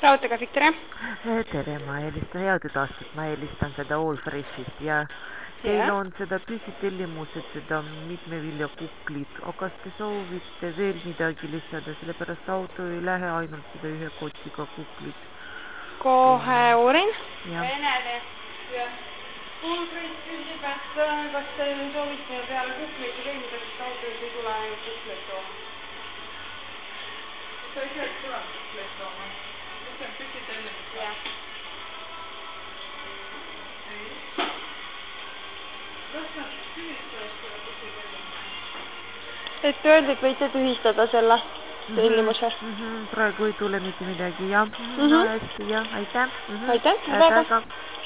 Raudtega Victoria. Tere, ma helistan headud aastat, ma helistan seda All Freshist ja teil on seda püsitellimused, seda mitmeviljakuklid, aga kas te soovite veel midagi lisada, sellepärast auto ei lähe ainult seda ühe kotiga kuklit. Kohe uurin. Venele ja All Fresh küsib, et kas te soovite peale kukleid või midagi autosid ei tule ainult kukleid tooma. Sa ei tea, et tuleb kukleid tooma? See on püsitellimus. Jah. Kas nad tühistavad selle püsitellimuse? Et öeldi, et võite tühistada selle tellimuse. Praegu ei tule mitte midagi, jah. No hästi, jah, aitäh. Aitäh, väga.